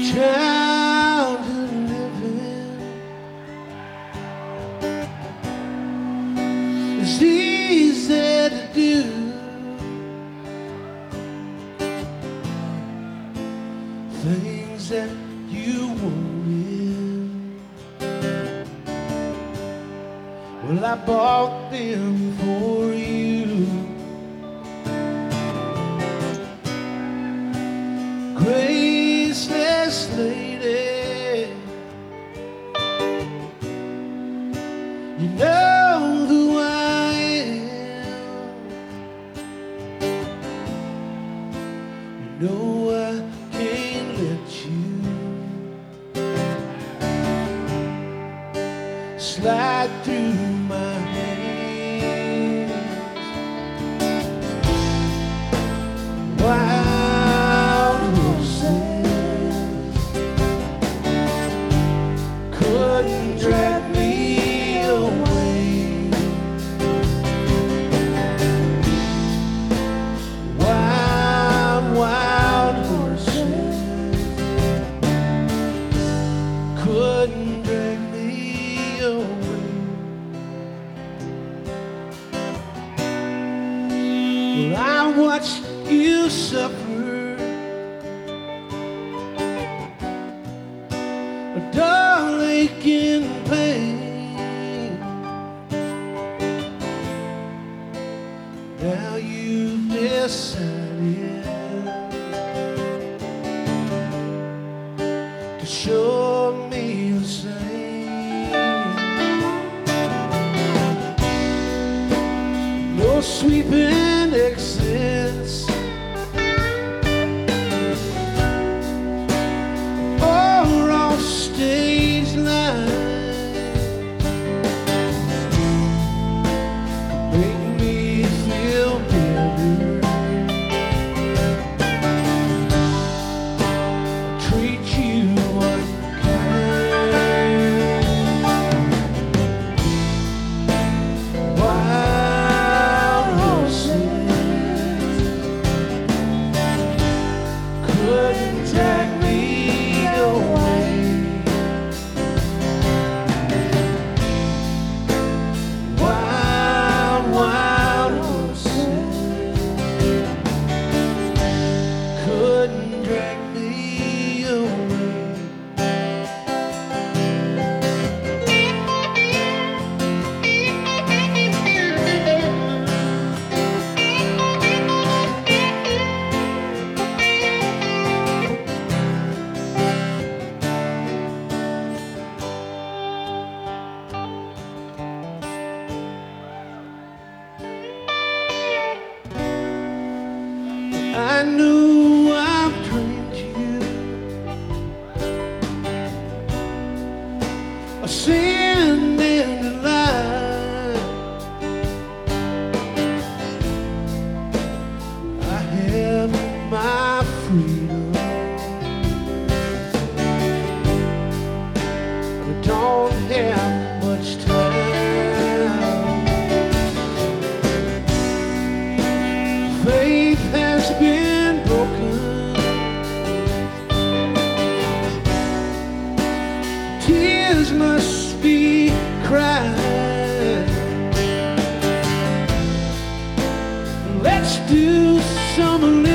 childhood living is easy to do. Things that you wanted, well, I bought them for you. Graceless lady, you know who I am. You know I can't let you slide through my hands. Wild horses couldn't drag me away. Wild, wild horses couldn't drag me away. Well, I watched you suffer a dull aching pain. Now you've decided to show me the same. No sweeping exits, or off stage lines, make me feel better, treat you unkind. Wild horses couldn't drag me away. Wild, wild horses couldn't drag me away. I know I've dreamed you a sin and a lie. I have my freedom, I don't have much time. Faith has been broken, tears must be cried. Let's do some